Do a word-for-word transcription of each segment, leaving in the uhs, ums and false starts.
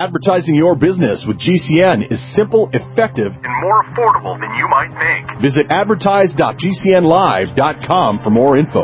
Advertising your business with G C N is simple, effective, and more affordable than you might think. Visit advertise dot g c n live dot com for more info.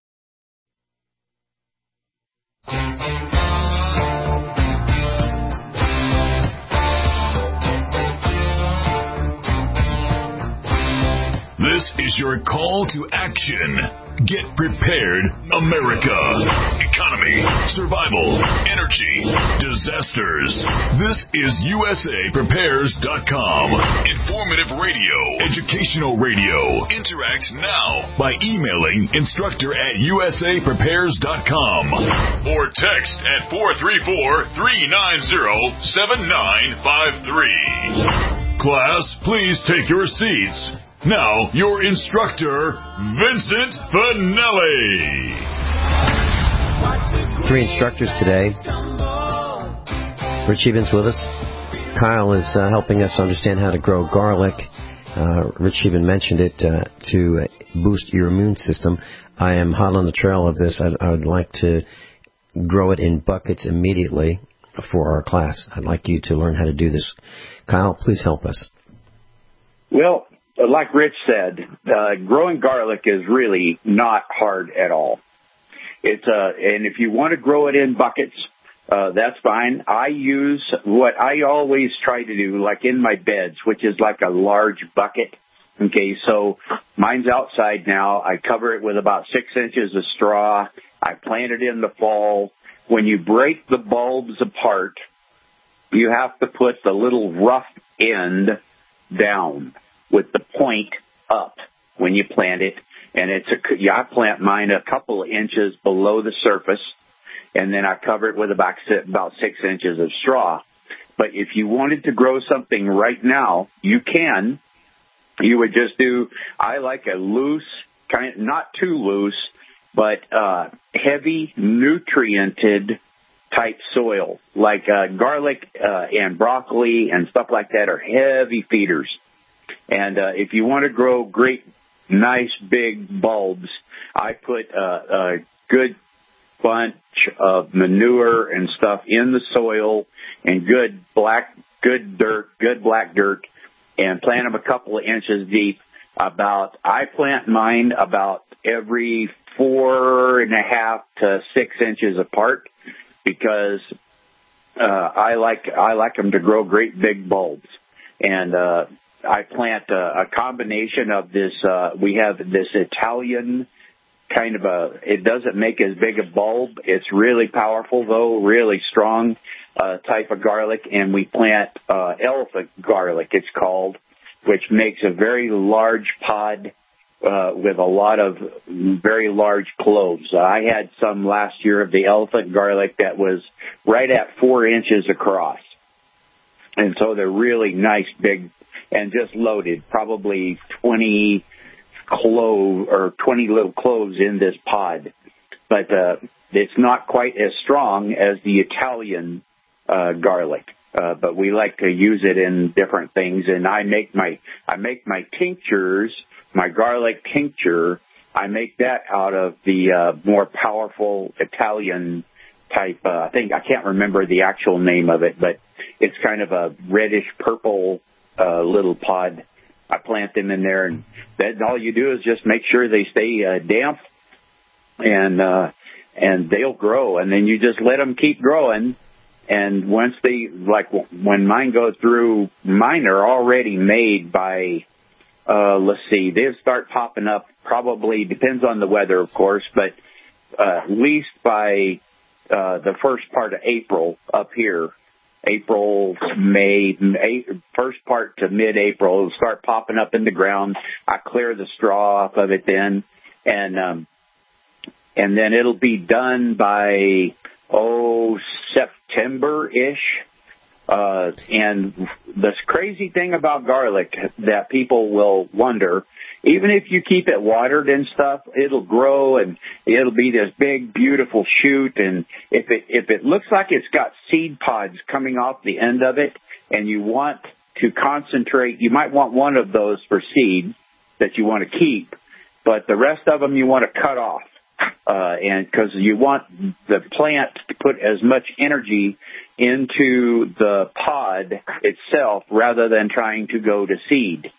This is your call to action. Get prepared, America. Economy, survival, energy, disasters. This is U S A Prepares dot com. Informative radio, educational radio. Interact now by emailing instructor at U S A Prepares dot com or text at four three four, three nine zero, seven nine five three. Class, please take your seats. Now, your instructor, Vincent Finelli. Three instructors today. Rich Eben's with us. Kyle is uh, helping us understand how to grow garlic. Uh, Rich even mentioned it uh, to boost your immune system. I am hot on the trail of this. I'd, I would like to grow it in buckets immediately for our class. I'd like you to learn how to do this. Kyle, please help us. Well, like Rich said, uh, growing garlic is really not hard at all. It's uh, and if you want to grow it in buckets, uh, that's fine. I use what I always try to do, like in my beds, which is like a large bucket. Okay, so mine's outside now. I cover it with about six inches of straw. I plant it in the fall. When you break the bulbs apart, you have to put the little rough end down with the point up when you plant it. And it's a, yeah, I plant mine a couple of inches below the surface, and then I cover it with about, about six inches of straw. But if you wanted to grow something right now, you can. You would just do, I like a loose, kind of, not too loose, but uh, heavy, nutriented type soil. Like uh, garlic uh, and broccoli and stuff like that are heavy feeders. And uh, if you want to grow great, nice, big bulbs, I put uh, a good bunch of manure and stuff in the soil and good black, good dirt, good black dirt, and plant them a couple of inches deep. About, I plant mine about every four and a half to six inches apart because uh, I like I like them to grow great big bulbs. And uh, I plant a, a combination of this. Uh, we have this Italian kind of a, it doesn't make as big a bulb. It's really powerful, though, really strong uh, type of garlic. And we plant uh, elephant garlic, it's called, which makes a very large pod uh, with a lot of very large cloves. Uh, I had some last year of the elephant garlic that was right at four inches across. And so they're really nice, big, and just loaded, probably twenty clove or twenty little cloves in this pod. But uh, it's not quite as strong as the Italian uh, garlic. Uh, but we like to use it in different things. And I make my I make my tinctures, my garlic tincture. I make that out of the uh, more powerful Italian type. Uh, I think I can't remember the actual name of it, but it's kind of a reddish purple uh, little pod. I plant them in there, and then all you do is just make sure they stay uh, damp, and uh, and they'll grow. And then you just let them keep growing. And once they, like when mine go through, mine are already made by, uh, let's see, they'll start popping up probably, depends on the weather, of course, but uh, at least by uh, the first part of April up here. April, May, May, first part to mid-April, it'll start popping up in the ground. I clear the straw off of it then, and um, and then it'll be done by, oh, September-ish. Uh, and the crazy thing about garlic that people will wonder, even if you keep it watered and stuff, it'll grow and it'll be this big, beautiful shoot. And if it if it looks like it's got seed pods coming off the end of it, and you want to concentrate, you might want one of those for seed that you want to keep, but the rest of them you want to cut off Uh, and because you want the plant to put as much energy into the pod itself rather than trying to go to seed.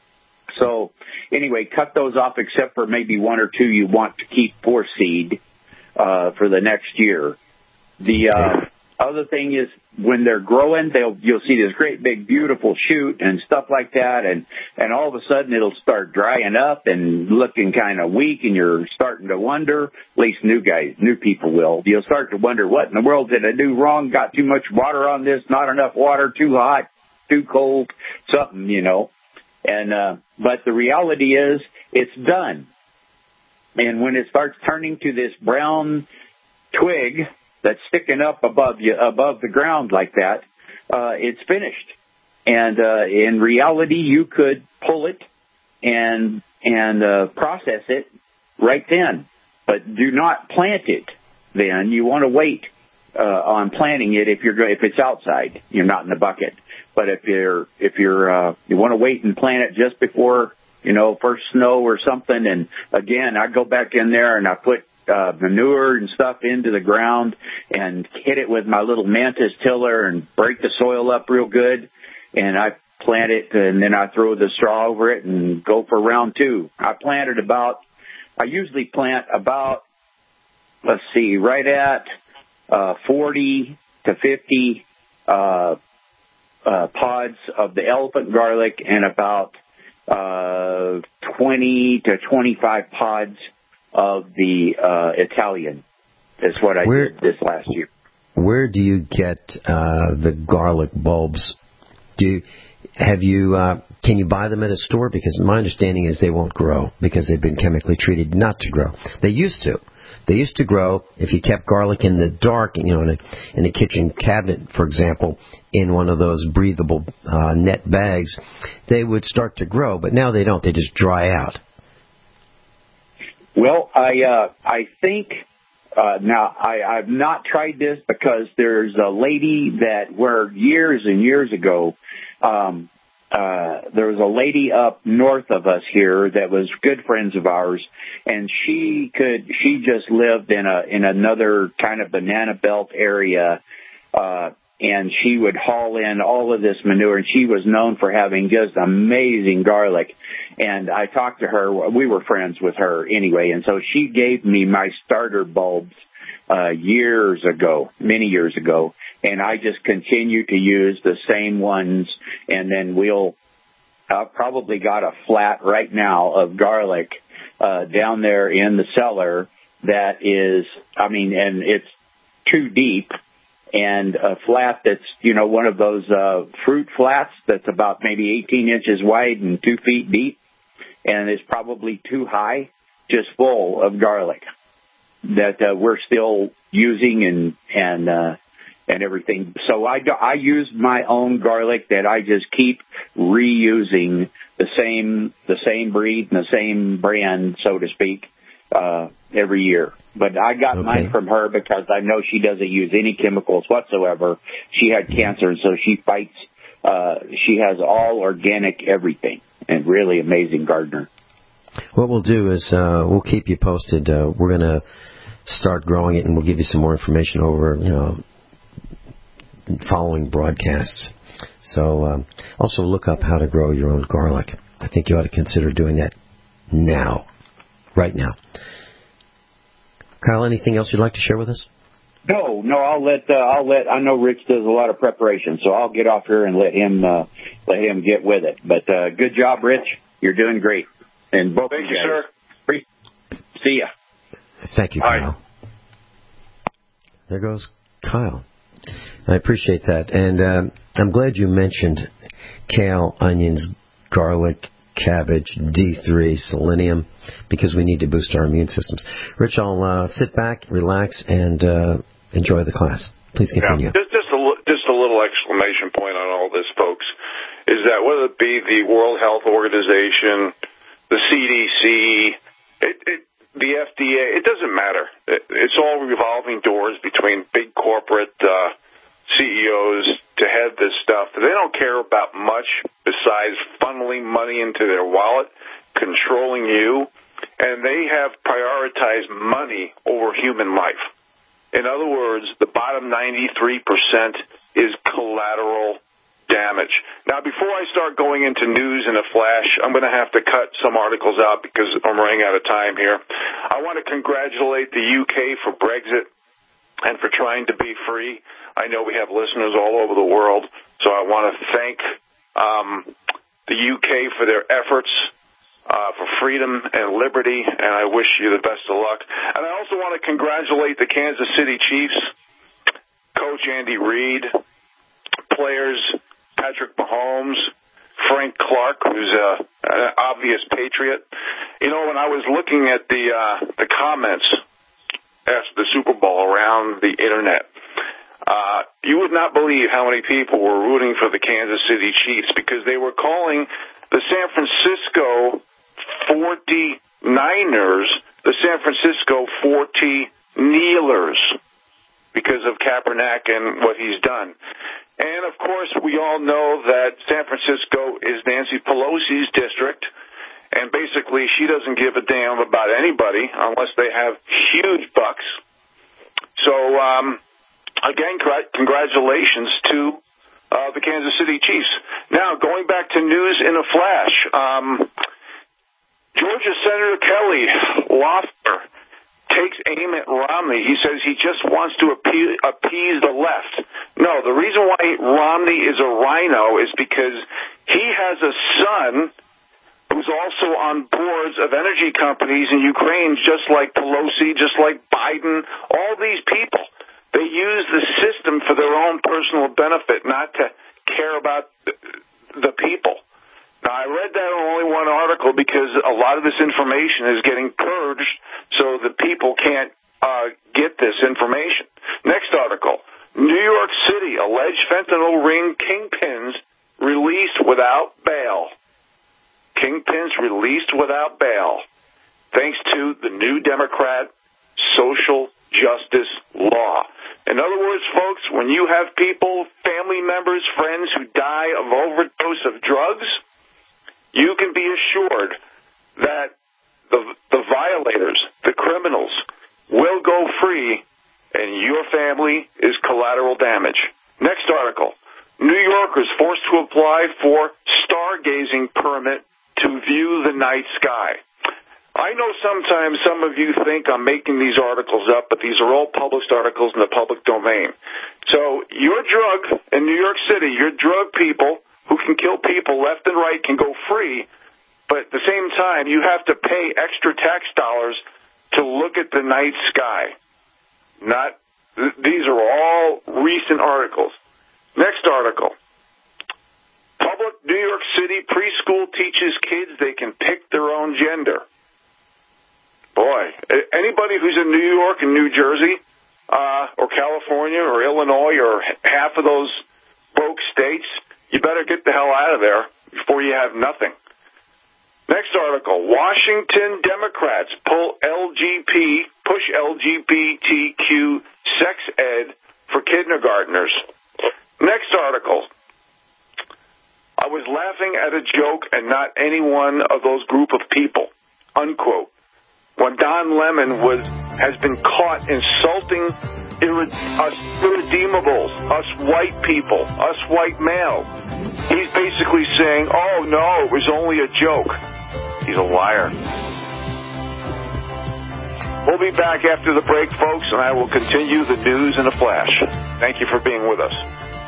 So anyway, cut those off except for maybe one or two you want to keep for seed uh, for the next year. The uh, other thing is when they're growing, they'll you'll see this great big beautiful shoot and stuff like that, and and all of a sudden it'll start drying up and looking kind of weak, and you're starting to wonder. At least new guys, new people will. You'll start to wonder, what in the world did I do wrong? Got too much water on this? Not enough water? Too hot? Too cold? Something, you know. And uh, but the reality is, it's done. And when it starts turning to this brown twig that's sticking up above you, above the ground like that, uh, it's finished. And uh, in reality, you could pull it and and uh, process it right then. But do not plant it then. You want to wait uh, on planting it if you're go- if it's outside. You're not in the bucket. But if you're if you're uh, you want to wait and plant it just before, you know, first snow or something. And again, I go back in there and I put uh, manure and stuff into the ground and hit it with my little Mantis tiller and break the soil up real good. And I plant it, and then I throw the straw over it and go for round two. I planted about, I usually plant about, let's see, right at uh, forty to fifty uh, uh, pods of the elephant garlic and about uh, twenty to twenty-five pods of the uh, Italian. That's what I where, did this last year. Where do you get uh, the garlic bulbs? Do you, have you uh, can you buy them at a store? Because my understanding is they won't grow because they've been chemically treated not to grow. They used to. They used to grow if you kept garlic in the dark, you know, in a, in a kitchen cabinet, for example, in one of those breathable uh, net bags. They would start to grow, but now they don't. They just dry out. Well, I uh, I think. Uh, now, I, I've not tried this because there's a lady that where years and years ago, um, uh, there was a lady up north of us here that was good friends of ours, and she could, she just lived in a, in another kind of banana belt area, uh, and she would haul in all of this manure, and she was known for having just amazing garlic. And I talked to her. We were friends with her anyway, and so she gave me my starter bulbs uh, years ago, many years ago, and I just continue to use the same ones. And then we'll uh, probably got a flat right now of garlic uh, down there in the cellar that is, I mean, and it's too deep. And a flat that's, you know, one of those uh, fruit flats that's about maybe eighteen inches wide and two feet deep, and is probably too high, just full of garlic that uh, we're still using and and uh, and everything. So I, do, I use my own garlic that I just keep reusing the same the same breed and the same brand, so to speak, uh, every year. But I got okay. mine from her because I know she doesn't use any chemicals whatsoever. She had cancer, and so she fights. Uh, she has all organic everything, and really amazing gardener. What we'll do is uh, we'll keep you posted. Uh, we're going to start growing it, and we'll give you some more information over, you know, following broadcasts. So um, also look up how to grow your own garlic. I think you ought to consider doing that now, right now. Kyle, anything else you'd like to share with us? No, no. I'll let uh, I'll let. I know Rich does a lot of preparation, so I'll get off here and let him uh, let him get with it. But uh, good job, Rich. You're doing great. And both thank of you, guys. sir. See ya. Thank you, Bye. Kyle. There goes Kyle. I appreciate that, and uh, I'm glad you mentioned kale, onions, garlic, cabbage, D three, selenium, because we need to boost our immune systems. Rich, I'll uh, sit back, relax, and uh, enjoy the class. Please continue. Yeah, just, just, a, just a little exclamation point on all this, folks, is that whether it be the World Health Organization, the C D C, it, it, the F D A, it doesn't matter. It, it's all revolving doors between big corporate uh, C E Os to head this stuff. They don't care about much besides funneling money into their wallet, controlling you, and they have prioritized money over human life. In other words, the bottom ninety-three percent is collateral damage. Now, before I start going into news in a flash, I'm going to have to cut some articles out because I'm running out of time here. I want to congratulate the U K for Brexit and for trying to be free. I know we have listeners all over the world, so I want to thank um, the U K for their efforts uh, for freedom and liberty, and I wish you the best of luck. And I also want to congratulate the Kansas City Chiefs, Coach Andy Reid, players Patrick Mahomes, Frank Clark, who's a, an obvious patriot. You know, when I was looking at the uh, the comments after the Super Bowl around the Internet, uh, you would not believe how many people were rooting for the Kansas City Chiefs because they were calling the San Francisco forty-niners the San Francisco forty-kneelers because of Kaepernick and what he's done. And, of course, we all know that San Francisco is Nancy Pelosi's district, and basically she doesn't give a damn about anybody unless they have huge bucks. So, um, again, congratulations to uh, the Kansas City Chiefs. Now, going back to news in a flash, um, Georgia Senator Kelly Loeffler takes aim at Romney. He says he just wants to appease, appease the left. No, the reason why Romney is a rhino is because he has a son who's also on boards of energy companies in Ukraine, just like Pelosi, just like Biden, all these people. They use the system for their own personal benefit, not to care about the people. Now, I read that in only one article because a lot of this information is getting purged so that people can't uh, get this information. Next article. New York City, alleged fentanyl ring kingpins released without bail. Kingpins released without bail, thanks to the new Democrat social justice law. In other words, folks, when you have people, family members, friends who die of overdose of drugs, you can be assured that the, the violators, the criminals, will go free, and your family is collateral damage. Next article. New Yorkers forced to apply for stargazing permit to view the night sky. I know sometimes some of you think I'm making these articles up, but these are all published articles in the public domain. So your drug in New York City, your drug people who can kill people left and right can go free, but at the same time, you have to pay extra tax dollars to look at the night sky. Not, th- these are all recent articles. Next article. Public New York City preschool teaches kids they can pick their own gender. Boy, anybody who's in New York and New Jersey, uh, or California or Illinois or half of those broke states, you better get the hell out of there before you have nothing. Next article. Washington Democrats pull L G B T, push L G B T Q sex ed for kindergartners. Next article. I was laughing at a joke and not any one of those group of people. Unquote. When Don Lemon was has been caught insulting irre- us irredeemables, us white people, us white males. He's basically saying, oh, no, it was only a joke. He's a liar. We'll be back after the break, folks, and I will continue the news in a flash. Thank you for being with us.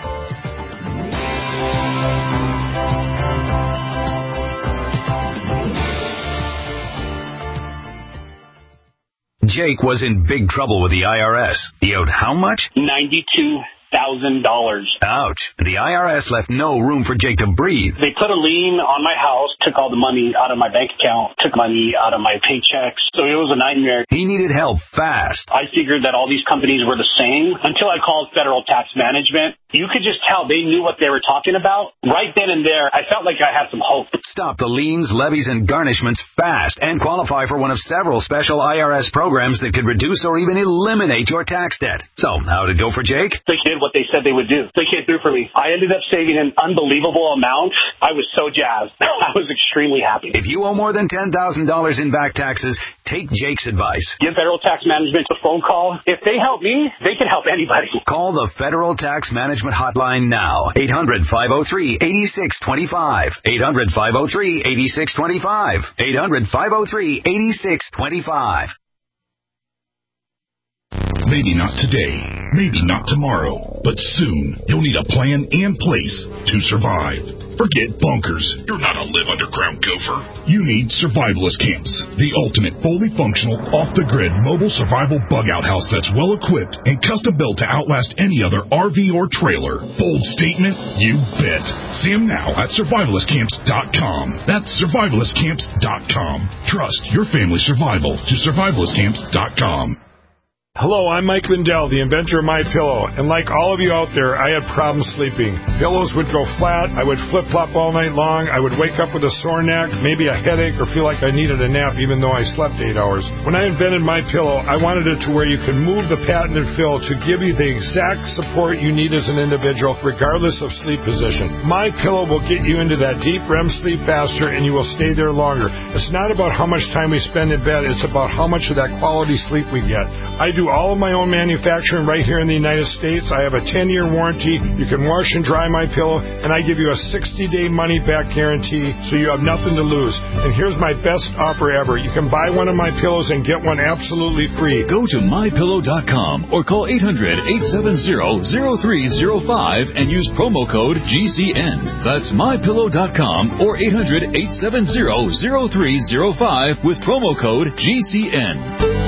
Jake was in big trouble with the I R S. He owed how much? ninety-two thousand dollars. Ouch. The I R S left no room for Jake to breathe. They put a lien on my house, took all the money out of my bank account, took money out of my paychecks. So it was a nightmare. He needed help fast. I figured that all these companies were the same until I called Federal Tax Management. You could just tell they knew what they were talking about. Right then and there, I felt like I had some hope. Stop the liens, levies, and garnishments fast and qualify for one of several special I R S programs that could reduce or even eliminate your tax debt. So, how'd it go for Jake? They gave what they said they would do. They came through for me. I ended up saving an unbelievable amount. I was so jazzed. I was extremely happy. If you owe more than ten thousand dollars in back taxes, take Jake's advice. Give Federal Tax Management a phone call. If they help me, they can help anybody. Call the Federal Tax Management Hotline now. eight hundred, five oh three, eight six two five. eight hundred, five oh three, eight six two five. eight hundred, five oh three, eight six two five. Maybe not today, maybe not tomorrow, but soon you'll need a plan in place to survive. Forget bunkers. You're not a live underground gopher. You need survivalist camps, the ultimate fully functional, off-the-grid mobile survival bug-out house that's well-equipped and custom-built to outlast any other R V or trailer. Bold statement? You bet. See them now at survivalist camps dot com. That's survivalist camps dot com. Trust your family's survival to survivalist camps dot com. Hello, I'm Mike Lindell, the inventor of MyPillow, and like all of you out there, I had problems sleeping. Pillows would go flat, I would flip-flop all night long, I would wake up with a sore neck, maybe a headache, or feel like I needed a nap even though I slept eight hours. When I invented MyPillow, I wanted it to where you could move the patented fill to give you the exact support you need as an individual, regardless of sleep position. MyPillow will get you into that deep R E M sleep faster, and you will stay there longer. It's not about how much time we spend in bed, it's about how much of that quality sleep we get. I do all of my own manufacturing right here in the United States. I have a ten-year warranty. You can wash and dry my pillow, and I give you a sixty-day money-back guarantee, so you have nothing to lose. And here's my best offer ever. You can buy one of my pillows and get one absolutely free. Go to my pillow dot com or call eight hundred, eight seven zero, zero three zero five and use promo code G C N. That's my pillow dot com or eight hundred, eight seven zero, zero three zero five with promo code G C N.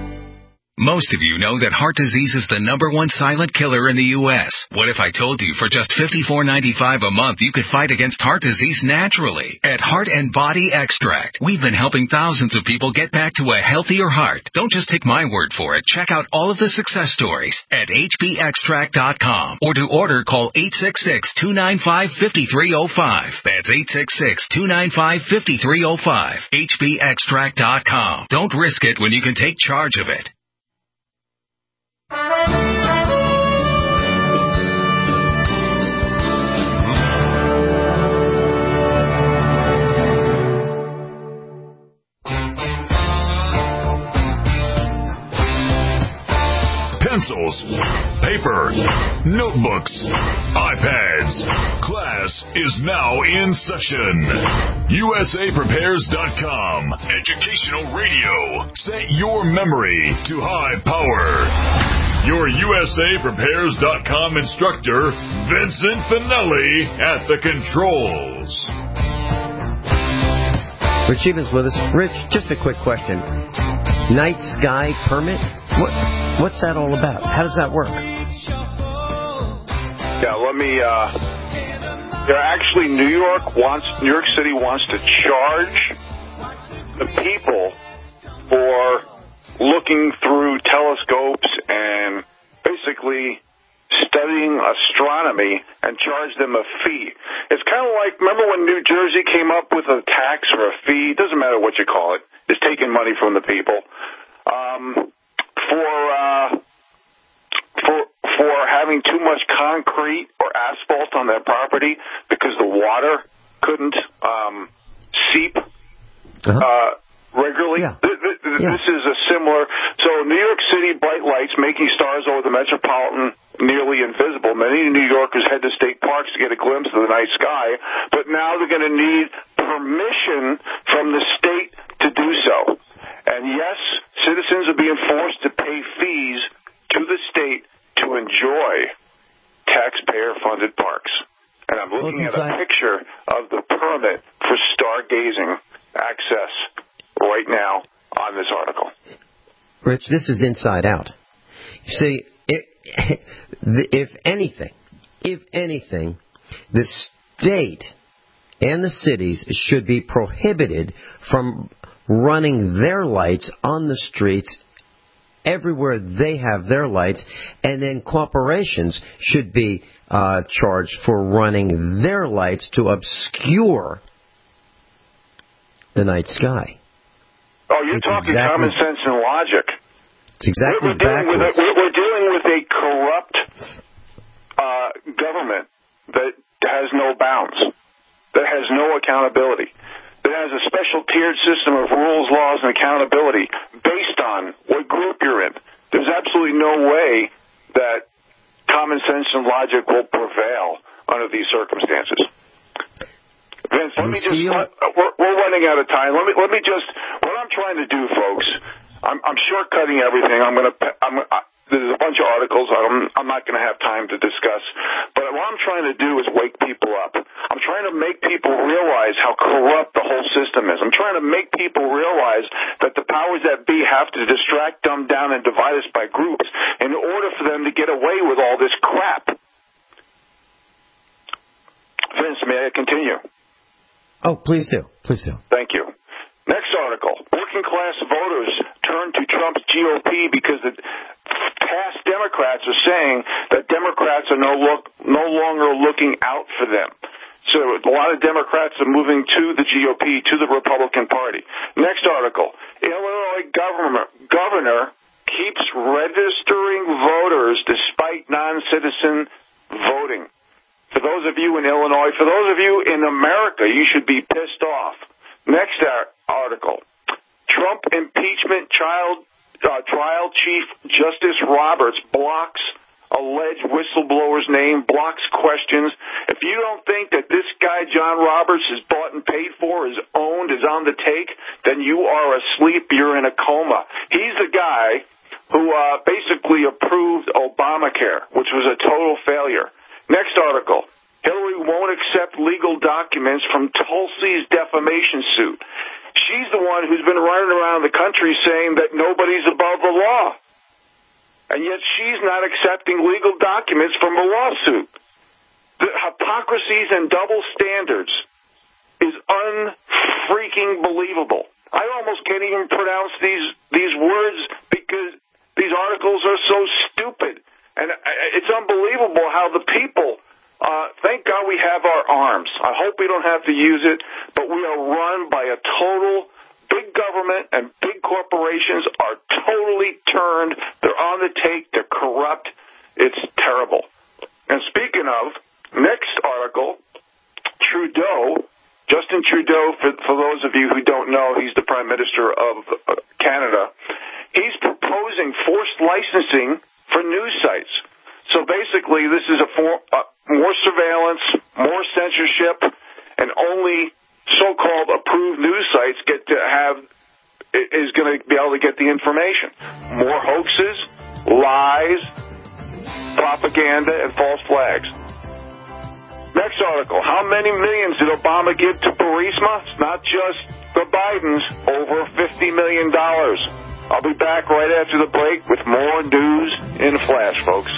Most of you know that heart disease is the number one silent killer in the U S What if I told you for just fifty-four ninety-five a month you could fight against heart disease naturally? At Heart and Body Extract, we've been helping thousands of people get back to a healthier heart. Don't just take my word for it. Check out all of the success stories at H B extract dot com, or to order, call eight six six, two nine five, five three zero five. That's eight six six, two nine five, five three zero five. H B extract dot com. Don't risk it when you can take charge of it. Pencils, paper, notebooks, iPads. Class is now in session. U S A Prepares dot com. Educational radio. Set your memory to high power. Your U S A Prepares dot com instructor, Vincent Finelli, at the controls. Rich Evans with us. Rich, just a quick question. Night sky permit? What? What's that all about? How does that work? Yeah, let me, uh, they're actually, New York wants, New York City wants to charge the people for looking through telescopes and basically studying astronomy and charge them a fee. It's kind of like, remember when New Jersey came up with a tax or a fee? It doesn't matter what you call it. It's taking money from the people. Um, for, uh, for, for having too much concrete or asphalt on their property because the water couldn't, um, seep, uh-huh. uh, regularly. Yeah. This, this, yeah. this is a similar, so New York City bright lights making stars over the metropolitan nearly invisible. Many New Yorkers head to state parks to get a glimpse of the night sky, but now they're going to need permission from the state to do so. And yes, citizens are being forced to pay fees to the state to enjoy taxpayer-funded parks. And I'm looking at a picture of the permit for stargazing access right now on this article. Rich, this is inside out. See, it, if anything, if anything, the state and the cities should be prohibited from running their lights on the streets everywhere they have their lights, and then corporations should be uh, charged for running their lights to obscure the night sky. Oh, you're it's talking exactly, common sense and logic. It's exactly we're, we're dealing backwards. With a, we're dealing with a corrupt uh, government that has no bounds, that has no accountability, that has a special tiered system of rules, laws, and accountability based on what group you're in. There's absolutely no way that common sense and logic will prevail under these circumstances. Vince, let me just, we're, we're running out of time. Let me, let me just, what I'm trying to do, folks, I'm, I'm shortcutting everything. I'm going to, I'm, I, there's a bunch of articles I'm, I'm not going to have time to discuss. But what I'm trying to do is wake people up. I'm trying to make people realize how corrupt the whole system is. I'm trying to make people realize that the powers that be have to distract, dumb down, and divide us by groups in order for them to get away with all this crap. Vince, may I continue? Oh, please do. Please do. Thank you. Next article. Working class voters turn to Trump's G O P because the past Democrats are saying that Democrats are no, look, no longer looking out for them. So a lot of Democrats are moving to the G O P, to the Republican Party. Next article. Illinois governor, governor keeps registering voters despite non-citizen voting. For those of you in Illinois, for those of you in America, you should be pissed off. Next article. Trump impeachment child, uh, trial chief Justice Roberts blocks alleged whistleblower's name, blocks questions. If you don't think that this guy, John Roberts, is bought and paid for, is owned, is on the take, then you are asleep. You're in a coma. He's the guy who uh, basically approved Obamacare, which was a total failure. Next article. Hillary won't accept legal documents from Tulsi's defamation suit. She's the one who's been running around the country saying that nobody's above the law. And yet she's not accepting legal documents from a lawsuit. The hypocrisies and double standards is unfreaking believable. I almost can't even pronounce these, these words because these articles are so stupid. And it's unbelievable how the people, uh, thank God we have our arms. I hope we don't have to use it, but we are run by a total, big government and big corporations are totally turned. They're on the take. They're corrupt. It's terrible. And speaking of, next article, Trudeau, Justin Trudeau, for, for those of you who don't know, he's the Prime Minister of uh, Canada. He's proposing forced licensing for news sites. So basically, this is a for, uh, more surveillance, more censorship, and only so-called approved news sites get to have is going to be able to get the information. More hoaxes, lies, propaganda, and false flags. Next article. How many millions did Obama give to Burisma? It's not just the Bidens. Over fifty million dollars. I'll be back right after the break with more news in a flash, folks.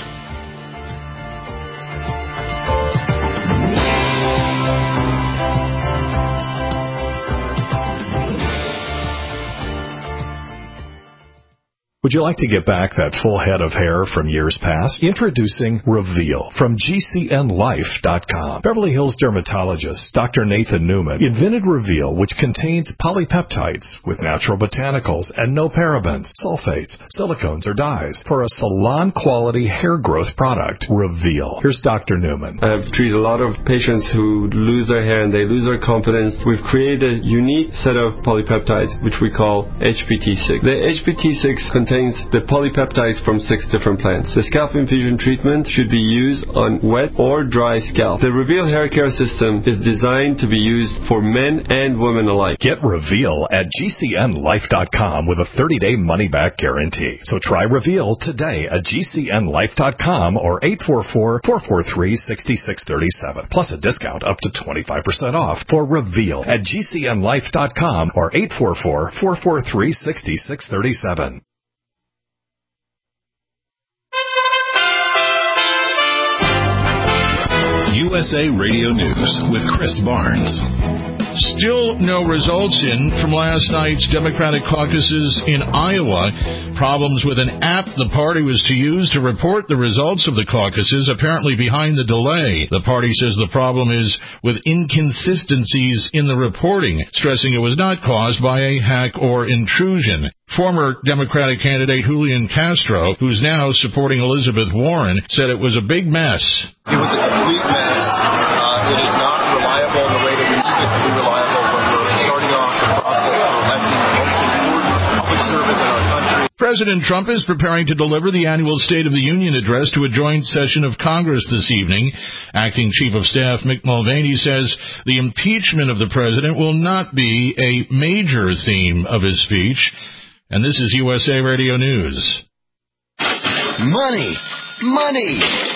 Would you like to get back that full head of hair from years past? Introducing Reveal from G C N life dot com. Beverly Hills dermatologist Doctor Nathan Newman invented Reveal, which contains polypeptides with natural botanicals and no parabens, sulfates, silicones, or dyes for a salon-quality hair growth product. Reveal. Here's Doctor Newman. I've treated a lot of patients who lose their hair and they lose their confidence. We've created a unique set of polypeptides, which we call H P T six. The H P T six contains the polypeptides from six different plants. The scalp infusion treatment should be used on wet or dry scalp. The Reveal hair care system is designed to be used for men and women alike. Get Reveal at G C N life dot com with a thirty-day money-back guarantee. So try Reveal today at G C N life dot com or eight four four, four four three, six six three seven. Plus a discount up to twenty-five percent off for Reveal at G C N life dot com or eight four four, four four three, six six three seven. U S A Radio News with Chris Barnes. Still no results in from last night's Democratic caucuses in Iowa. Problems with an app the party was to use to report the results of the caucuses, apparently behind the delay. The party says the problem is with inconsistencies in the reporting, stressing it was not caused by a hack or intrusion. Former Democratic candidate Julian Castro, who's now supporting Elizabeth Warren, said it was a big mess. It was a complete mess. Uh, it is not reliable in the way that we need this to be reliable when we're starting off the process of electing the most important public servant in our country. President Trump is preparing to deliver the annual State of the Union address to a joint session of Congress this evening. Acting Chief of Staff Mick Mulvaney says the impeachment of the president will not be a major theme of his speech. And this is U S A Radio News. Money, money,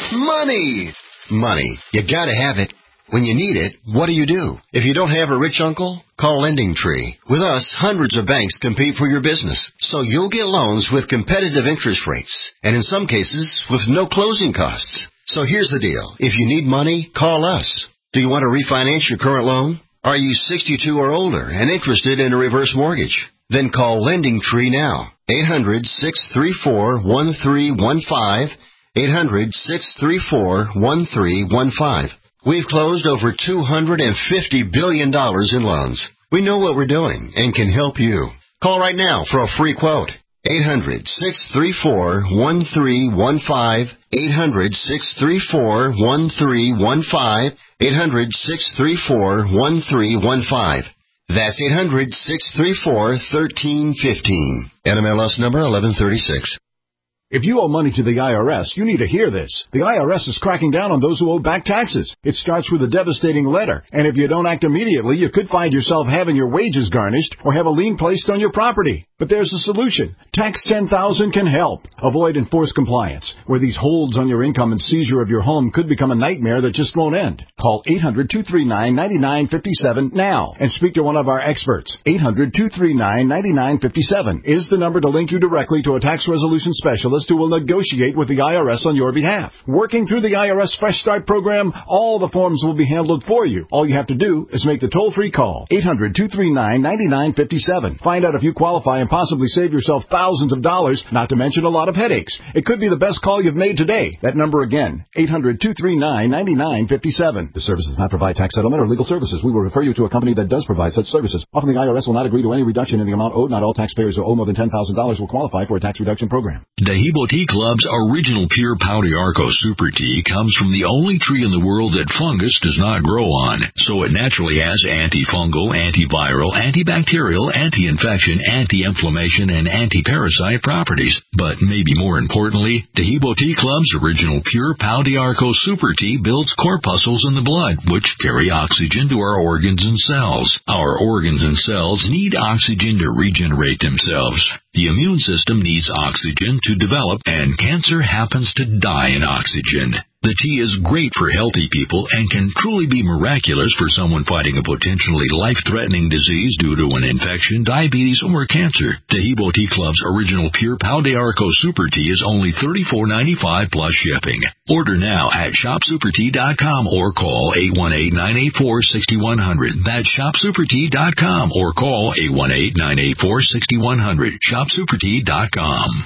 money, money. You gotta have it. When you need it, what do you do? If you don't have a rich uncle, call Lending Tree. With us, hundreds of banks compete for your business, so you'll get loans with competitive interest rates, and in some cases, with no closing costs. So here's the deal. If you need money, call us. Do you want to refinance your current loan? Are you sixty-two or older and interested in a reverse mortgage? Then call Lending Tree now. eight hundred, six three four, one three one five. eight hundred, six three four, one three one five. We've closed over two hundred fifty billion dollars in loans. We know what we're doing and can help you. Call right now for a free quote. eight hundred, six three four, one three one five. eight hundred, six three four, one three one five. eight hundred, six three four, one three one five. That's eight hundred, six three four, one three one five. N M L S number eleven thirty-six. If you owe money to the I R S, you need to hear this. The I R S is cracking down on those who owe back taxes. It starts with a devastating letter, and if you don't act immediately, you could find yourself having your wages garnished or have a lien placed on your property. But there's a solution. Tax ten thousand can help. Avoid enforced compliance, where these holds on your income and seizure of your home could become a nightmare that just won't end. Call eight hundred, two three nine, nine nine five seven now and speak to one of our experts. eight hundred, two three nine, nine nine five seven is the number to link you directly to a tax resolution specialist who will negotiate with the I R S on your behalf. Working through the I R S Fresh Start program, all the forms will be handled for you. All you have to do is make the toll-free call. eight hundred, two three nine, nine nine five seven. Find out if you qualify and possibly save yourself thousands of dollars, not to mention a lot of headaches. It could be the best call you've made today. That number again, eight hundred, two three nine, nine nine five seven. The service does not provide tax settlement or legal services. We will refer you to a company that does provide such services. Often the I R S will not agree to any reduction in the amount owed. Not all taxpayers who owe more than ten thousand dollars will qualify for a tax reduction program. Dehebo Tea Club's original pure Pau d'Arco Super Tea comes from the only tree in the world that fungus does not grow on, so it naturally has antifungal, antiviral, antibacterial, anti-infection, anti-inflammation, and anti-parasite properties. But maybe more importantly, Dehebo Tea Club's original pure Pau d'Arco Super Tea builds corpuscles in the blood, which carry oxygen to our organs and cells. Our organs and cells need oxygen to regenerate themselves. The immune system needs oxygen to develop, and cancer happens to die in oxygen. The tea is great for healthy people and can truly be miraculous for someone fighting a potentially life-threatening disease due to an infection, diabetes, or cancer. Dehebo Tea Club's original pure Pau d'Arco Super Tea is only thirty-four ninety-five plus shipping. Order now at shop super tea dot com or call eight one eight, nine eight four, six one zero zero. That's shop super tea dot com or call eight one eight, nine eight four, six one zero zero. shop super tea dot com.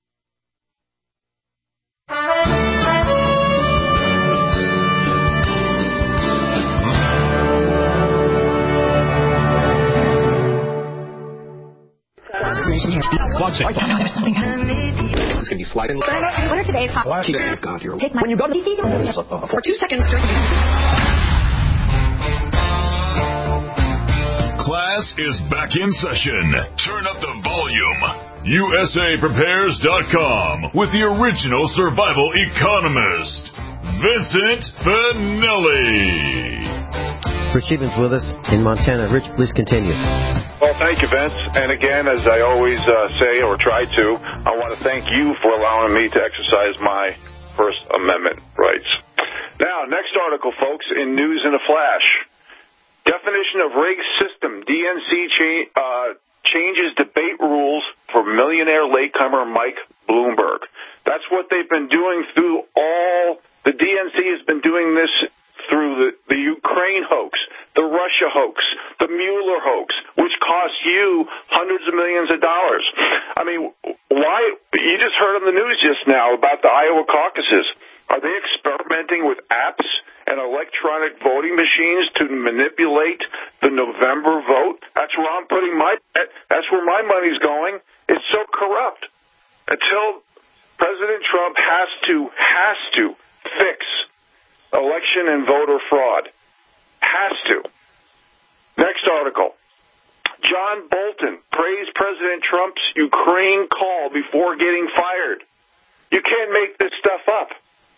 It's going to be sliding. What are today's hot? Oh, God, you're Take my, when you go to for two seconds. Class is back in session. Turn up the volume. U S A prepares dot com with the original survival economist, Vincent Finelli. Rich Evans with us in Montana. Rich, please continue. Well, thank you, Vince. And again, as I always uh, say or try to, I want to thank you for allowing me to exercise my First Amendment rights. Now, next article, folks, in News in a Flash. Definition of rigged system. D N C cha- uh, changes debate rules for millionaire latecomer Mike Bloomberg. That's what they've been doing through all... The D N C has been doing this through the, the Ukraine hoax, the Russia Russia hoax, the Mueller hoax, which cost you hundreds of millions of dollars. I mean, why? You just heard on the news just now about the Iowa caucuses. Are they experimenting with apps and electronic voting machines to manipulate the November vote? That's where I'm putting my bet. That's where my money's going. It's so corrupt. Until President Trump has to, has to fix election and voter fraud. Has to. Next article. John Bolton praised President Trump's Ukraine call before getting fired. You can't make this stuff up.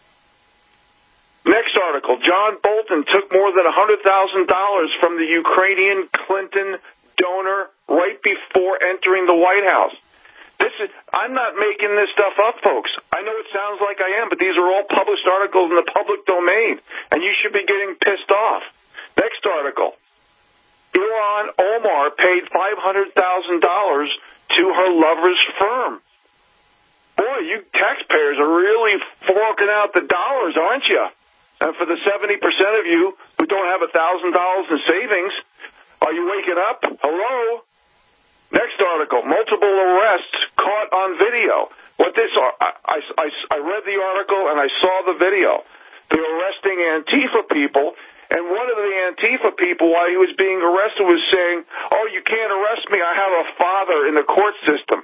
Next article. John Bolton took more than one hundred thousand dollars from the Ukrainian Clinton donor right before entering the White House. This is, I'm not making this stuff up, folks. I know it sounds like I am, but these are all published articles in the public domain, and you should be getting pissed off. Next article. Ilhan Omar paid five hundred thousand dollars to her lover's firm. Boy, you taxpayers are really forking out the dollars, aren't you? And for the seventy percent of you who don't have one thousand dollars in savings, are you waking up? Hello? Next article, multiple arrests caught on video. What this? I, I, I read the article and I saw the video. They're arresting Antifa people, and one of the Antifa people, while he was being arrested, was saying, "Oh, you can't arrest me. I have a father in the court system."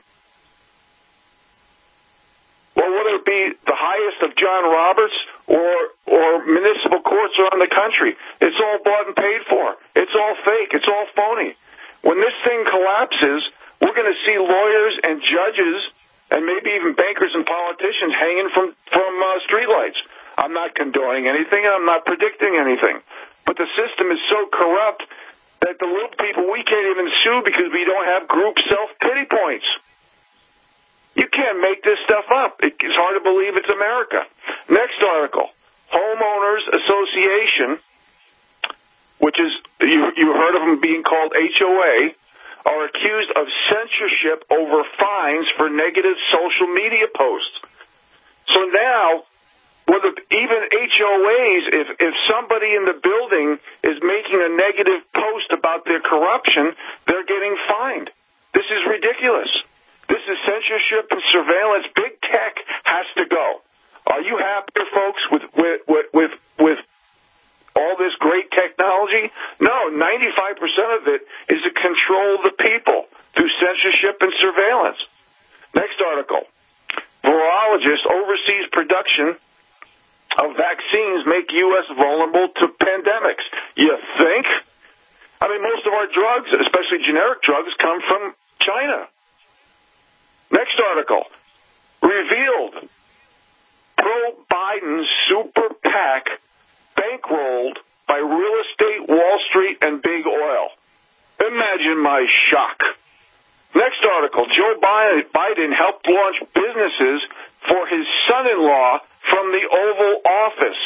Well, whether it be the highest of John Roberts or or municipal courts around the country, it's all bought and paid for. It's all fake. It's all phony. When this thing collapses, we're going to see lawyers and judges and maybe even bankers and politicians hanging from, from uh, streetlights. I'm not condoning anything, and I'm not predicting anything. But the system is so corrupt that the little people, we can't even sue because we don't have group self-pity points. You can't make this stuff up. It's hard to believe it's America. Next article. Homeowners Association, which is, you, you heard of them being called H O A, are accused of censorship over fines for negative social media posts. So now, whether even H O As, if, if somebody in the building is making a negative post about their corruption, they're getting fined. This is ridiculous. This is censorship and surveillance. Big tech has to go. Are you happier, folks, with with with with, with all this great technology? No, ninety-five percent of it is to control the people through censorship and surveillance. Next article. Virologists overseas production of vaccines make U S vulnerable to pandemics. You think? I mean, most of our drugs, especially generic drugs, come from China. Next article. Revealed. Pro-Biden super PAC bankrolled by real estate, Wall Street, and big oil. Imagine my shock. Next article. Joe Biden helped launch businesses for his son-in-law from the Oval Office.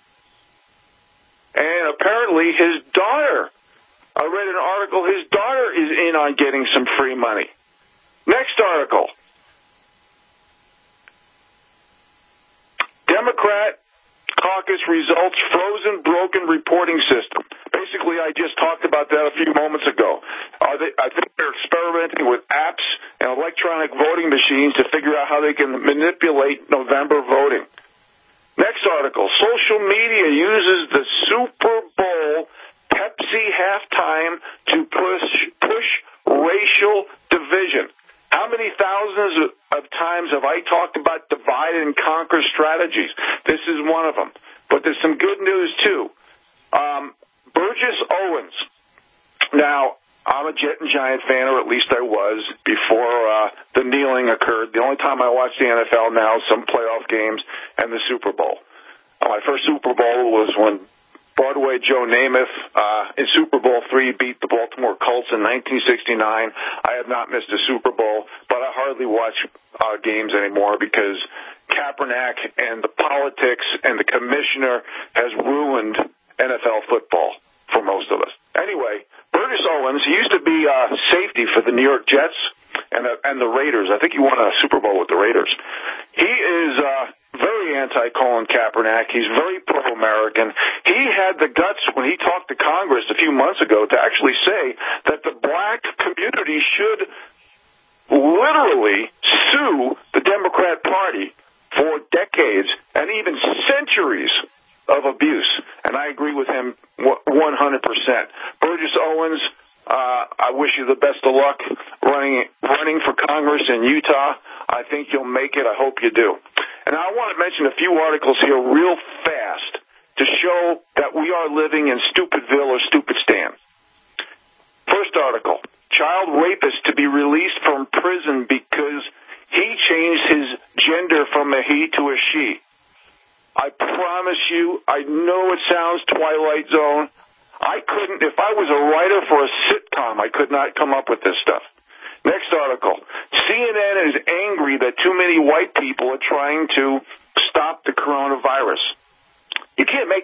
And apparently his daughter, I read an article, his daughter is in on getting some free money. Next article. Democrat caucus results frozen, broken reporting system. Basically, I just talked about that a few moments ago. Are they, I think they're experimenting with apps and electronic voting machines to figure out how they can manipulate November voting. Next article. Social media uses the Super Bowl Pepsi halftime to push push racial division. How many thousands of times have I talked about divide and conquer strategies? This is one of them. But there's some good news, too. Um, Burgess Owens. Now, I'm a Jet and Giant fan, or at least I was, before uh, the kneeling occurred. The only time I watch the N F L now is some playoff games and the Super Bowl. Uh, my first Super Bowl was when Broadway Joe Namath uh, in Super Bowl three beat the Baltimore Colts in nineteen sixty-nine. I have not missed a Super Bowl, but I hardly watch uh, games anymore because Kaepernick and the politics and the commissioner has ruined N F L football for most of us. Anyway, Burgess Owens, he used to be uh, safety for the New York Jets and, uh, and the Raiders. I think he won a Super Bowl with the Raiders. He is uh, very anti-Colin Kaepernick. He's very pro-American. He had the guts when he talked to Congress a few months ago to actually say that the black community should literally sue the Democrat Party for decades and even centuries of abuse. And I agree with him one hundred percent. Burgess Owens, uh, I wish you the best of luck running running for Congress in Utah. I think you'll make it. I hope you do. And I want to mention a few articles here real fast to show that we are living in Stupidville or Stupidistan. First article, child rapist to be released from prison because he changed his gender from a he to a she. I promise you, I know it sounds Twilight Zone. I couldn't, if I was a writer for a sitcom, I could not come up with this stuff. Next article, C N N is angry that too many white people are trying to stop the coronavirus. You can't make,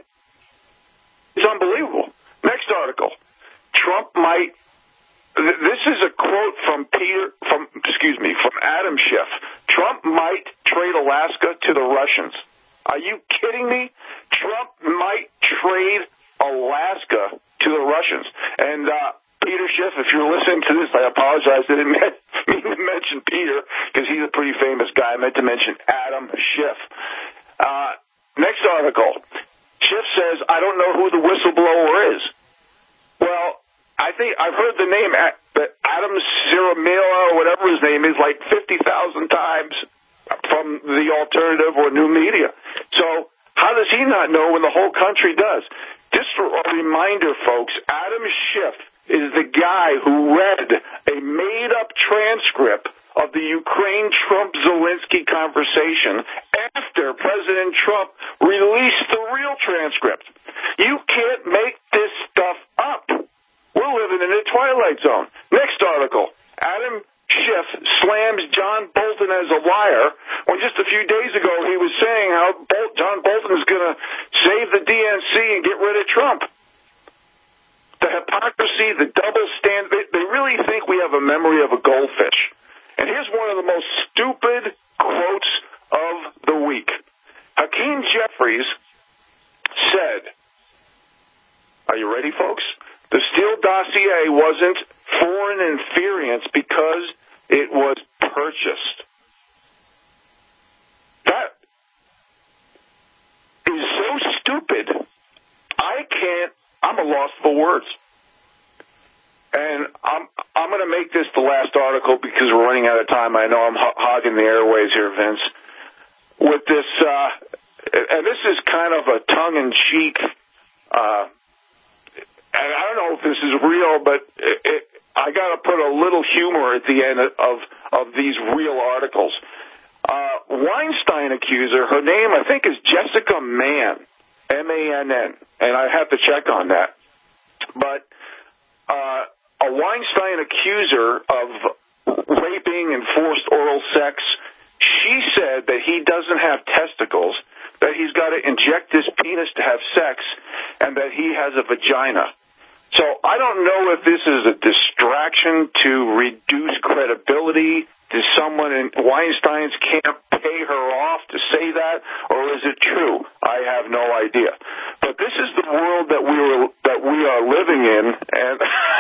it's unbelievable. Next article, Trump might, this is a quote from Peter, from, excuse me, from Adam Schiff. Trump might trade Alaska to the Russians. Are you kidding me? Trump might trade Alaska to the Russians. And uh, Peter Schiff, if you're listening to this, I apologize. I didn't mean to mention Peter because he's a pretty famous guy. I meant to mention Adam Schiff. Uh, next article. Schiff says, I don't know who the whistleblower is. Well, I think I've heard the name Adam Ciramila or whatever his name is like fifty thousand times from the alternative or new media. So how does he not know when the whole country does? Just a reminder, folks, Adam Schiff is the guy who read a made-up transcript of the Ukraine-Trump-Zelensky conversation after President Trump released the real transcript. You can't make this stuff up. We're living in a twilight zone. Next article, Adam Schiff slams John Bolton as a liar when just a few days ago he was saying how Bol- John Bolton is going to save the D N C and get rid of Trump. The hypocrisy, the double standard, they, they really think we have a memory of a goldfish. And here's one of the most stupid quotes of the week. Hakeem Jeffries said, are you ready, folks? The Steele dossier wasn't foreign interference because it was purchased. That is so stupid. I can't, I'm a loss for words. And I'm I'm going to make this the last article because we're running out of time. I know I'm ho- hogging the airways here, Vince. With this, uh, and this is kind of a tongue-in-cheek, uh, and I don't know if this is real, but it, it, I got to put a little humor at the end of of these real articles. Uh, Weinstein accuser, her name I think is Jessica Mann, M A N N, and I have to check on that. But uh, a Weinstein accuser of raping and forced oral sex, she said that he doesn't have testicles, that he's got to inject his penis to have sex, and that he has a vagina. So I don't know if this is a distraction to reduce credibility. Does someone in Weinstein's camp pay her off to say that, or is it true? I have no idea. But this is the world that we were that we are living in, and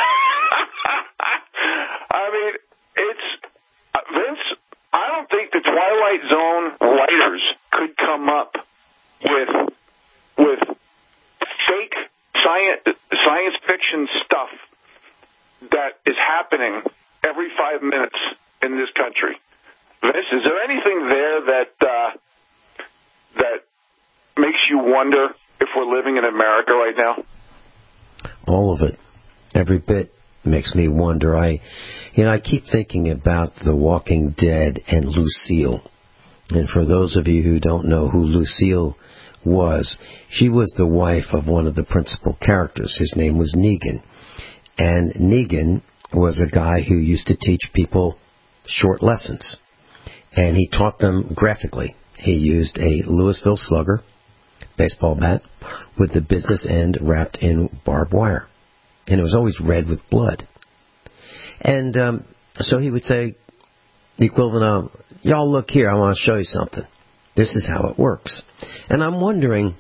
I mean, it's Vince. I don't think the Twilight Zone writers could come up with with fake science science fiction stuff that is happening every five minutes in this country. Vince, is there anything there that uh, that makes you wonder if we're living in America right now? All of it, every bit makes me wonder. I, you know, I keep thinking about The Walking Dead and Lucille. And for those of you who don't know who Lucille was, she was the wife of one of the principal characters. His name was Negan. And Negan was a guy who used to teach people short lessons. And he taught them graphically. He used a Louisville Slugger baseball bat with the business end wrapped in barbed wire. And it was always red with blood. And um, so he would say, the equivalent of, y'all look here, I want to show you something. This is how it works. And I'm wondering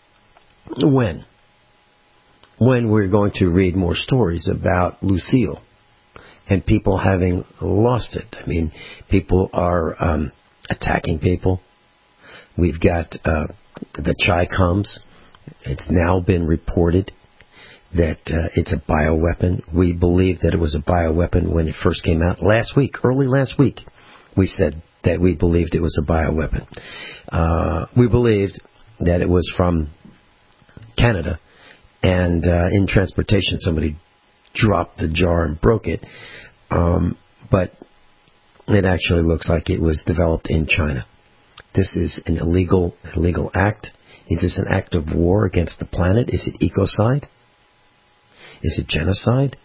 when. When we're going to read more stories about Lucille and people having lost it. I mean, people are um, attacking people. We've got uh, the Chi-Coms. It's now been reported that uh, it's a bioweapon. We believed that it was a bioweapon when it first came out last week, early last week. We said that we believed it was a bioweapon. Uh, we believed that it was from Canada, and uh, in transportation somebody dropped the jar and broke it. Um, but it actually looks like it was developed in China. This is an illegal, illegal act. Is this an act of war against the planet? Is it ecocide? Is it genocide?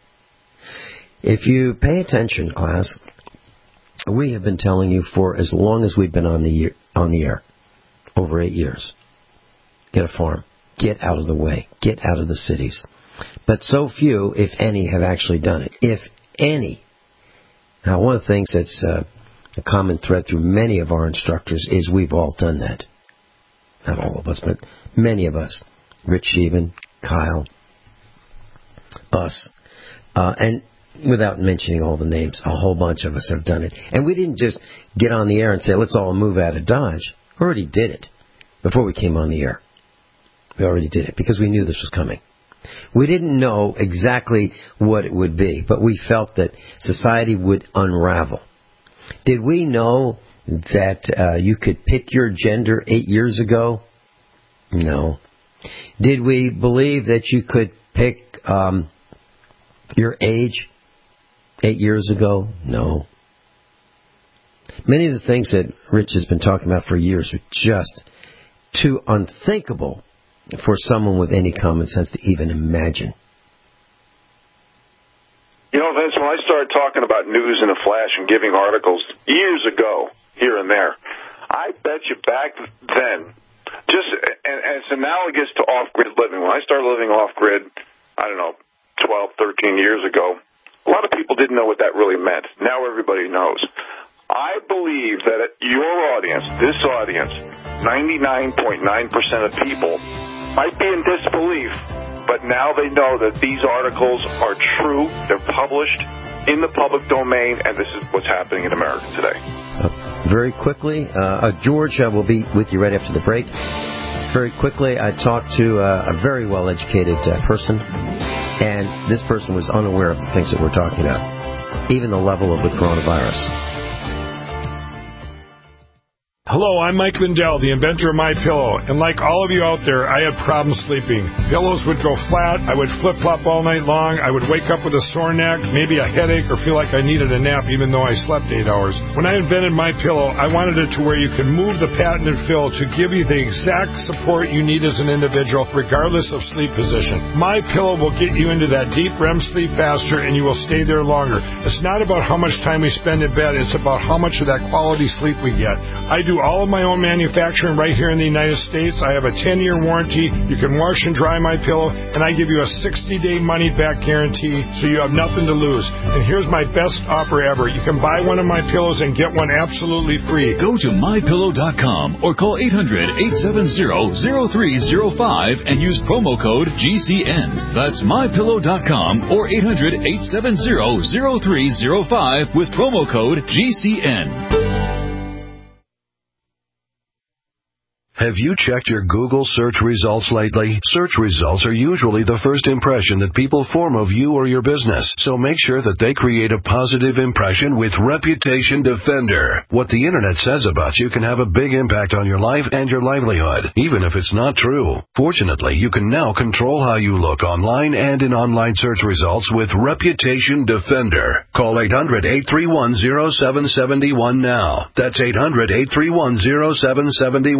If you pay attention, class, we have been telling you for as long as we've been on the year, on the air, over eight years. Get a farm. Get out of the way. Get out of the cities. But so few, if any, have actually done it. If any. Now, one of the things that's uh, a common thread through many of our instructors is we've all done that. Not all of us, but many of us. Rich Sheehan, Kyle, us. Uh, and without mentioning all the names, a whole bunch of us have done it. And we didn't just get on the air and say, let's all move out of Dodge. We already did it before we came on the air. We already did it because we knew this was coming. We didn't know exactly what it would be, but we felt that society would unravel. Did we know that uh, you could pick your gender eight years ago? No. Did we believe that you could pick um, your age eight years ago? No. Many of the things that Rich has been talking about for years are just too unthinkable for someone with any common sense to even imagine. You know, Vince, when I started talking about news in a flash and giving articles years ago, here and there, I bet you back then, just and, and it's analogous to off-grid living. When I started living off-grid, I don't know, twelve, thirteen years ago, a lot of people didn't know what that really meant. Now everybody knows. I believe that your audience, this audience, ninety-nine point nine percent of people might be in disbelief, but now they know that these articles are true, they're published in the public domain, and this is what's happening in America today. Uh, very quickly, uh, uh, George uh, will be with you right after the break. Very quickly, I talked to uh, a very well-educated uh, person, and this person was unaware of the things that we're talking about, even the level of the coronavirus. Hello, I'm Mike Lindell, the inventor of MyPillow, and like all of you out there, I had problems sleeping. Pillows would go flat, I would flip-flop all night long, I would wake up with a sore neck, maybe a headache, or feel like I needed a nap even though I slept eight hours. When I invented MyPillow, I wanted it to where you can move the patented fill to give you the exact support you need as an individual, regardless of sleep position. MyPillow will get you into that deep R E M sleep faster, and you will stay there longer. It's not about how much time we spend in bed, it's about how much of that quality sleep we get. I do all of my own manufacturing right here in the United States. I have a ten-year warranty. You can wash and dry my pillow, and I give you a sixty-day money-back guarantee, so you have nothing to lose. And here's my best offer ever. You can buy one of my pillows and get one absolutely free. Go to my pillow dot com or call eight hundred, eight seven zero, zero three zero five and use promo code G C N. That's my pillow dot com or eight hundred, eight seven zero, zero three zero five with promo code G C N. Have you checked your Google search results lately? Search results are usually the first impression that people form of you or your business, so make sure that they create a positive impression with Reputation Defender. What the Internet says about you can have a big impact on your life and your livelihood, even if it's not true. Fortunately, you can now control how you look online and in online search results with Reputation Defender. Call eight hundred, eight three one, zero seven seven one now. That's eight hundred, eight three one, zero seven seven one.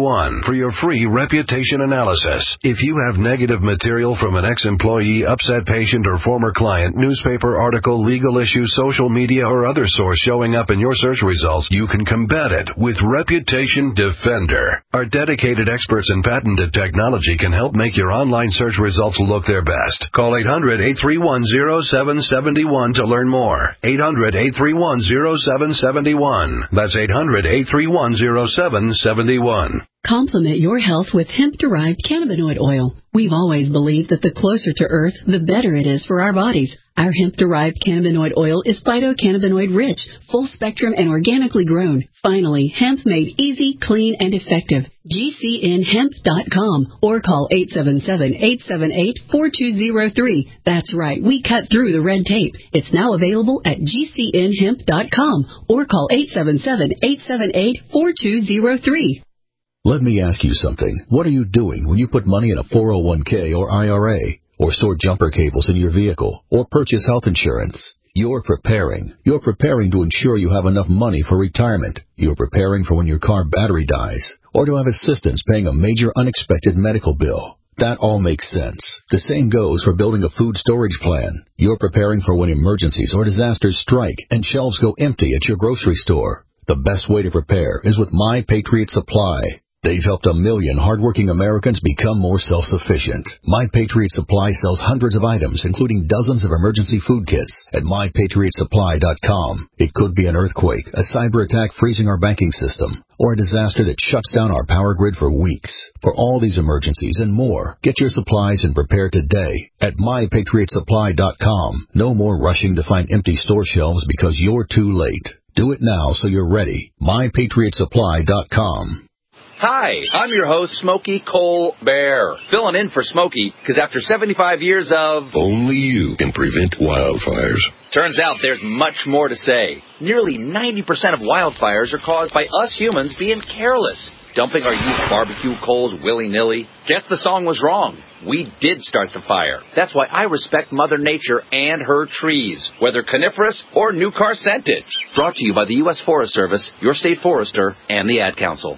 for your free reputation analysis. If you have negative material from an ex-employee, upset patient, or former client, newspaper article, legal issue, social media, or other source showing up in your search results, you can combat it with Reputation Defender. Our dedicated experts in patented technology can help make your online search results look their best. Call eight hundred, eight three one, zero seven seven one to learn more. eight hundred, eight three one, zero seven seven one. That's eight hundred, eight three one, zero seven seven one. Complement your health with hemp-derived cannabinoid oil. We've always believed that the closer to Earth, the better it is for our bodies. Our hemp-derived cannabinoid oil is phytocannabinoid-rich, full-spectrum, and organically grown. Finally, hemp made easy, clean, and effective. G C N hemp dot com or call eight seven seven, eight seven eight, four two zero three. That's right, we cut through the red tape. It's now available at G C N hemp dot com or call eight seven seven, eight seven eight, four two zero three. Let me ask you something. What are you doing when you put money in a four oh one k or I R A, or store jumper cables in your vehicle, or purchase health insurance? You're preparing. You're preparing to ensure you have enough money for retirement. You're preparing for when your car battery dies, or to have assistance paying a major unexpected medical bill. That all makes sense. The same goes for building a food storage plan. You're preparing for when emergencies or disasters strike and shelves go empty at your grocery store. The best way to prepare is with My Patriot Supply. They've helped a million hardworking Americans become more self-sufficient. My Patriot Supply sells hundreds of items, including dozens of emergency food kits at my patriot supply dot com. It could be an earthquake, a cyber attack freezing our banking system, or a disaster that shuts down our power grid for weeks. For all these emergencies and more, get your supplies and prepare today at my patriot supply dot com. No more rushing to find empty store shelves because you're too late. Do it now so you're ready. my patriot supply dot com. Hi, I'm your host, Smokey Colbert, filling in for Smokey, because after seventy-five years of... Only you can prevent wildfires. Turns out there's much more to say. Nearly ninety percent of wildfires are caused by us humans being careless, dumping our used barbecue coals willy-nilly. Guess the song was wrong. We did start the fire. That's why I respect Mother Nature and her trees, whether coniferous or new car scented. Brought to you by the U S Forest Service, your state forester, and the Ad Council.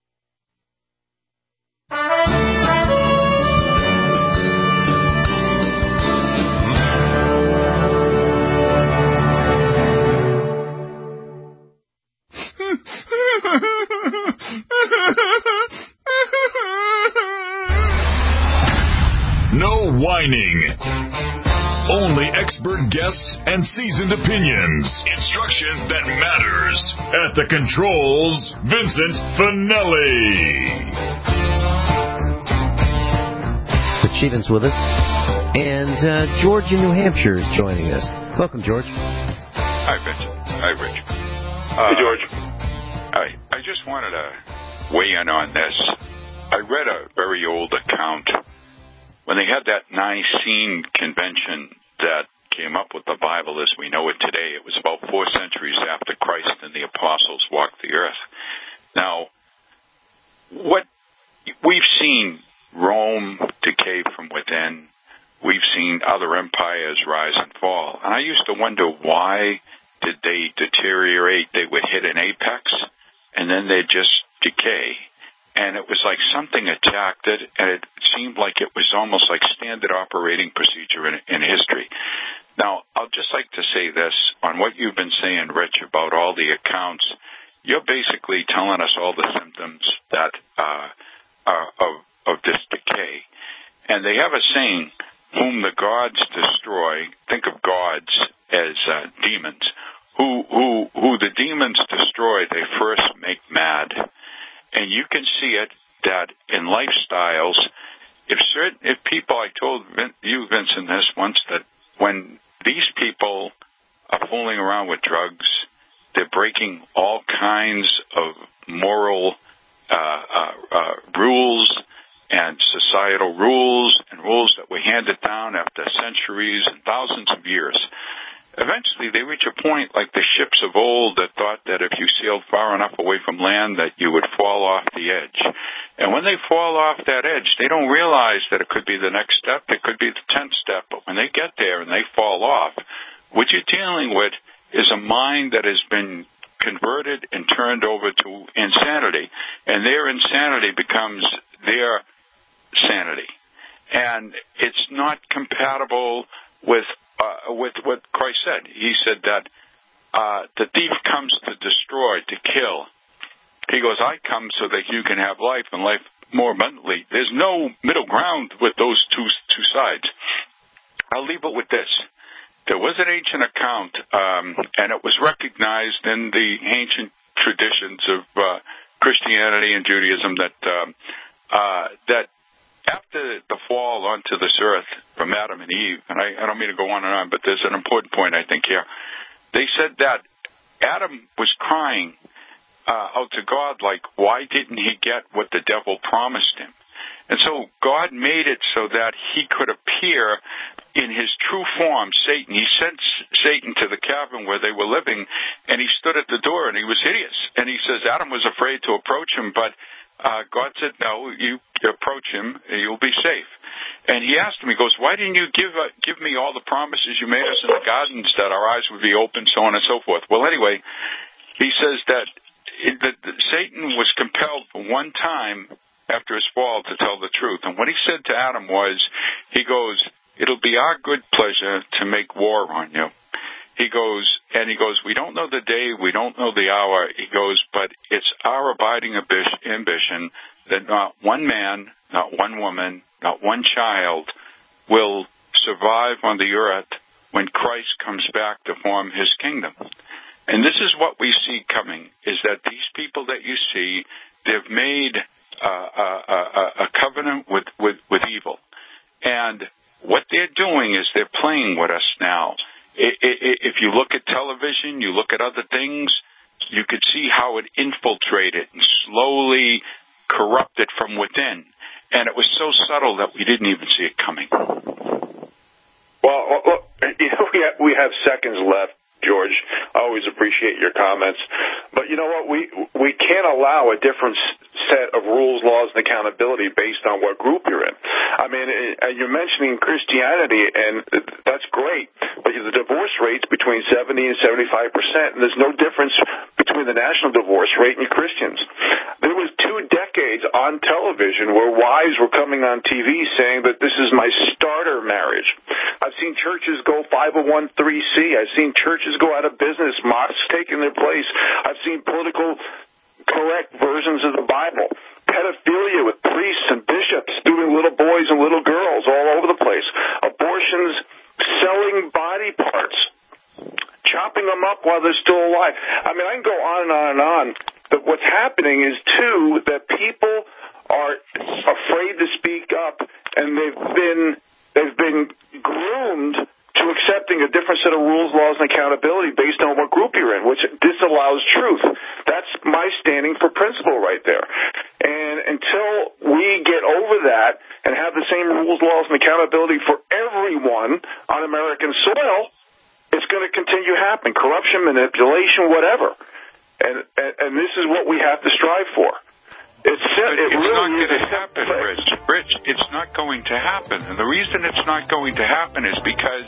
No whining. Only expert guests and seasoned opinions. Instruction that matters. At the controls, Vincent Finelli. Achievements with us. And uh, George in New Hampshire is joining us. Welcome, George. Hi, Vincent. Hi, Rich. Uh, hey, George. Hi. I just wanted to weigh in on this. I read a very old account. When they had that Nicene Convention that came up with the Bible as we know it today, it was about four centuries after Christ and the apostles walked the earth. Now, what we've seen Rome decay from within. We've seen other empires rise and fall. And I used to wonder, why did they deteriorate? They would hit an apex, and then they'd just decay. And it was like something attacked it, and it seemed like it was almost like standard operating procedure in, in history. Now, I'll just like to say this, on what you've been saying, Rich, about all the accounts, you're basically telling us all the symptoms that uh, are of, of this decay. And they have a saying, whom the gods destroy, think of gods as uh, demons, who, who, who the demons destroy, they first make mad. And you can see it that in lifestyles, if certain, if people, I told Vin, you, Vincent, this once, that when these people are fooling around with drugs, they're breaking all kinds of moral uh, uh, uh, rules and societal rules and rules that were handed down after centuries and thousands of years. Eventually, they reach a point like the ships of old that thought that if you sailed far enough away from land that you would fall off the edge. And when they fall off that edge, they don't realize that it could be the next step, it could be the tenth step. But when they get there and they fall off, what you're dealing with is a mind that has been converted and turned over to insanity, and their insanity becomes their sanity, and it's not compatible with uh, with what Christ said. He said that uh, the thief comes to destroy, to kill. He goes, I come so that you can have life and life more abundantly. There's no middle ground with those two two sides. I'll leave it with this. There was an ancient account, um, and it was recognized in the ancient traditions of uh, Christianity and Judaism that um, uh, that after the fall onto this earth from Adam and Eve, and I, I don't mean to go on and on, but there's an important point I think here. They said that Adam was crying uh, out to God, like, why didn't he get what the devil promised him? And so God made it so that he could appear in his true form, Satan. He sent Satan to the cabin where they were living, and he stood at the door, and he was hideous. And he says Adam was afraid to approach him, but uh, God said, no, you approach him, you'll be safe. And he asked him, he goes, why didn't you give uh, give me all the promises you made us in the gardens, that our eyes would be open, so on and so forth? Well, anyway, he says that, it, that Satan was compelled for one time after his fall to tell the truth. And what he said to Adam was, he goes, it'll be our good pleasure to make war on you. He goes, and he goes, we don't know the day, we don't know the hour. He goes, but it's our abiding ambition that not one man, not one woman, not one child will survive on the earth when Christ comes back to form his kingdom. And this is what we see coming, is that these people that you see, they've made uh, a, a, a covenant with, with, with evil. And what they're doing is they're playing with us now. If you look at television, you look at other things, you could see how it infiltrated and slowly corrupted from within. And it was so subtle that we didn't even see it coming. Well, look, we have, we have seconds left, George. I always appreciate your comments. But you know what? We we can't allow a different set of rules, laws, and accountability based on what group you're in. I mean, you're mentioning Christianity, and that's great. But the divorce rate's between seventy and seventy-five percent, and there's no difference between the national divorce rate and Christians. There was two decades on television where wives were coming on T V saying that this is my starter marriage. I've seen churches go five oh one three C. I've seen churches go out of business, mosques taking their place. I've seen political correct versions of the Bible. Pedophilia with priests and bishops doing little boys and little girls all over the place. Abortions, selling body parts, chopping them up while they're still alive. I mean, I can go on and on and on. But what's happening is, too, that people are afraid to speak up, and they've been they've been groomed to accepting a different set of rules, laws, and accountability based on what group you're in, which disallows truth. That's my standing for principle right there. And until we get over that and have the same rules, laws, and accountability for everyone on American soil, it's going to continue happening. Corruption, manipulation, whatever. And, and, and this is what we have to strive for. It's, it it's really not going is to happen, Rich. Rich, it's not going to happen. And the reason it's not going to happen is because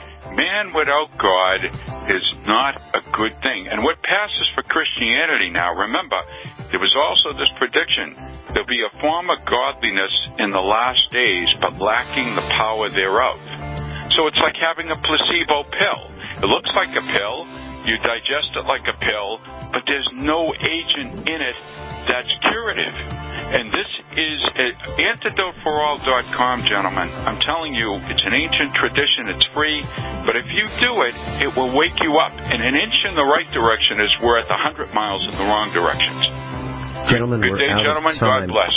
man without God is not a good thing. And what passes for Christianity now, remember, there was also this prediction. There'll be a form of godliness in the last days, but lacking the power thereof. So it's like having a placebo pill. It looks like a pill. You digest it like a pill, but there's no agent in it that's curative. And this is antidote for all dot com, gentlemen. I'm telling you, it's an ancient tradition. It's free. But if you do it, it will wake you up. And an inch in the right direction is worth a hundred miles in the wrong directions. Gentlemen, Good we're day, out gentlemen. of time. God bless.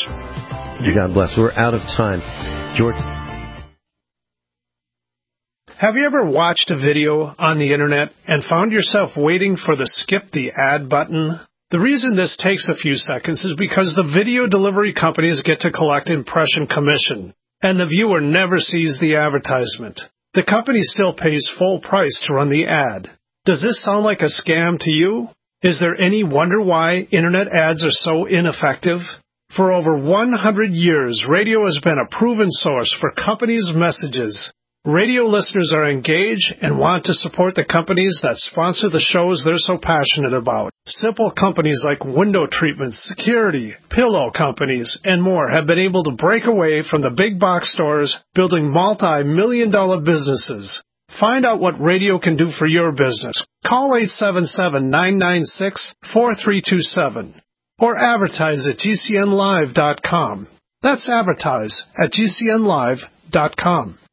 God bless. We're out of time. George. Have you ever watched a video on the internet and found yourself waiting for the skip the ad button? The reason this takes a few seconds is because the video delivery companies get to collect impression commission, and the viewer never sees the advertisement. The company still pays full price to run the ad. Does this sound like a scam to you? Is there any wonder why internet ads are so ineffective? For over one hundred years, radio has been a proven source for companies' messages. Radio listeners are engaged and want to support the companies that sponsor the shows they're so passionate about. Simple companies like window treatments, security, pillow companies, and more have been able to break away from the big box stores, building multi-million dollar businesses. Find out what radio can do for your business. Call eight seven seven, nine nine six, four three two seven or advertise at G C N live dot com. That's advertise at G C N live dot com.